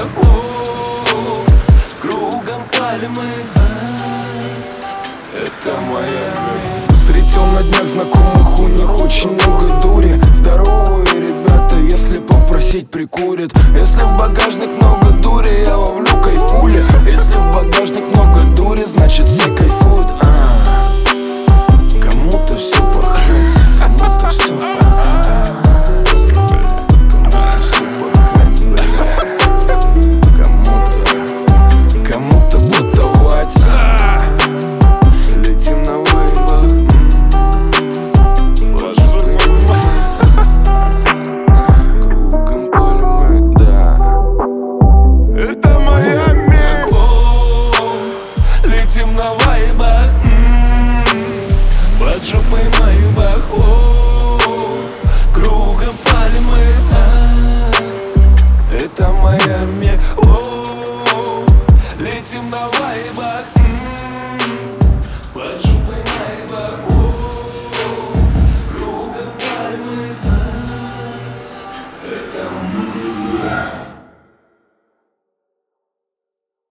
Кругом пальмы, это моя жизнь. Встретил на днях знакомых, у них очень много дури. Здоровые ребята, если попросить, прикурят. Если в багажник много дури, я ловлю кайфули. Если в багажник